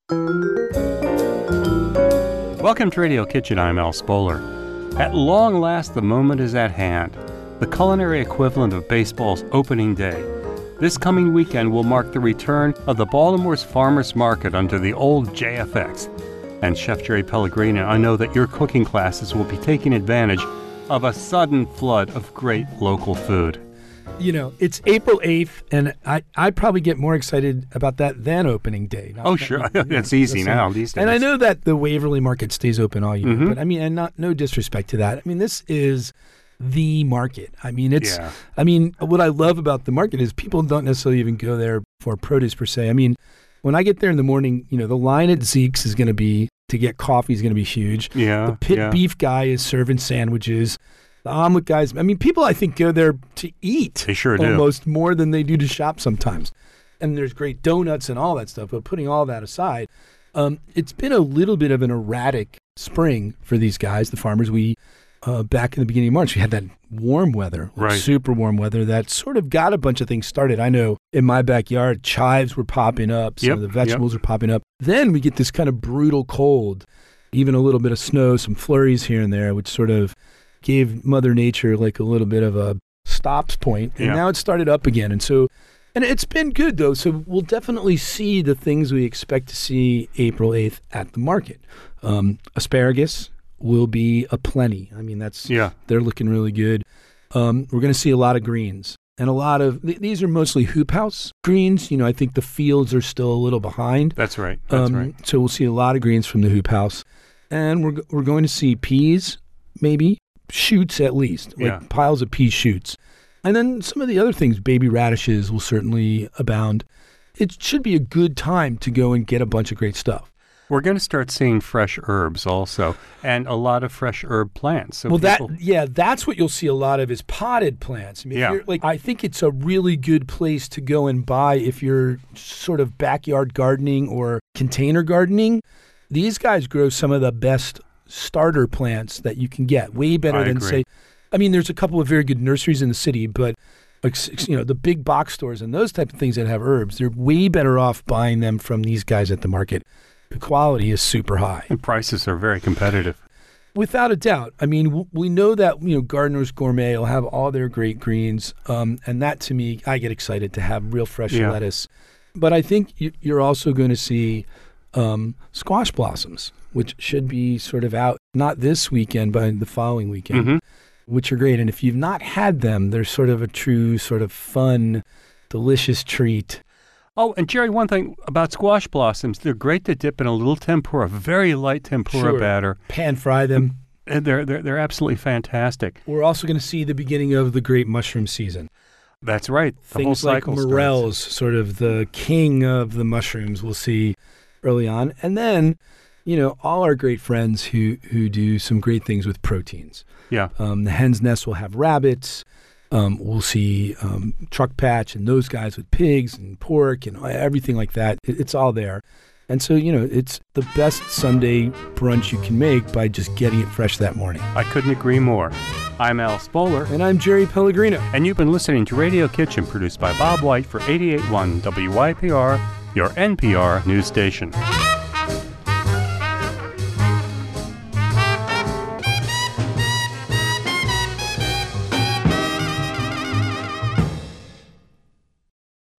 Welcome to Radio Kitchen, I'm Al Spoler. At long last, the moment is at hand, the culinary equivalent of baseball's opening day. This coming weekend will mark the return of the Baltimore's Farmers Market under the old JFX. And Chef Jerry Pellegrino, I know that your cooking classes will be taking advantage of a sudden flood of great local food. You know, it's April 8th, and I probably get more excited about that than opening day. Sure. It's easy now these days. And I know that the Waverly Market stays open all year, but I mean, and no disrespect to that. I mean, this is the market. I mean, what I love about the market is people don't necessarily even go there for produce per se. I mean, when I get there in the morning, you know, the line at Zeke's is going to be, to get coffee is going to be huge. Yeah. The pit beef guy is serving sandwiches. The omelet guys, I mean, people I think go there to eat. They sure do. Almost more than they do to shop sometimes. And there's great donuts and all that stuff. But putting all that aside, it's been a little bit of an erratic spring for these guys, the farmers. We, back in the beginning of March, we had that warm weather, super warm weather that sort of got a bunch of things started. I know in my backyard, chives were popping up. Some of the vegetables were popping up. Then we get this kind of brutal cold, even a little bit of snow, some flurries here and there, which sort of gave Mother Nature like a little bit of a stops point, and now it started up again. And it's been good though. So we'll definitely see the things we expect to see April 8th at the market. Asparagus will be aplenty. I mean, they're looking really good. We're going to see a lot of greens, and a lot of these are mostly hoop house greens. You know, I think the fields are still a little behind. That's right. So we'll see a lot of greens from the hoop house, and we're going to see peas, maybe. Shoots at least, piles of pea shoots. And then some of the other things, baby radishes will certainly abound. It should be a good time to go and get a bunch of great stuff. We're going to start seeing fresh herbs also, and a lot of fresh herb plants. So that's what you'll see a lot of is potted plants. I mean, I think it's a really good place to go and buy if you're sort of backyard gardening or container gardening. These guys grow some of the best starter plants that you can get, way better than say. I mean, there's a couple of very good nurseries in the city, but the big box stores and those type of things that have herbs, they're way better off buying them from these guys at the market. The quality is super high, and prices are very competitive, without a doubt. I mean, we know that Gardener's Gourmet will have all their great greens, and that to me, I get excited to have real fresh lettuce. But I think you're also going to see squash blossoms, which should be sort of out, not this weekend, but the following weekend, which are great. And if you've not had them, they're sort of a true sort of fun, delicious treat. Oh, and Jerry, one thing about squash blossoms, they're great to dip in a little tempura, very light tempura batter. Pan fry them. And they're absolutely fantastic. We're also going to see the beginning of the great mushroom season. That's right. The Things whole like cycle morels, starts. sort of the king of the mushrooms, we'll see early on. And then, all our great friends who do some great things with proteins. Yeah. The Hen's Nest will have rabbits. We'll see Truck Patch and those guys with pigs and pork and everything like that. It's all there. And so, it's the best Sunday brunch you can make by just getting it fresh that morning. I couldn't agree more. I'm Al Spoler. And I'm Jerry Pellegrino. And you've been listening to Radio Kitchen, produced by Bob White for 88.1 WYPR, your NPR news station.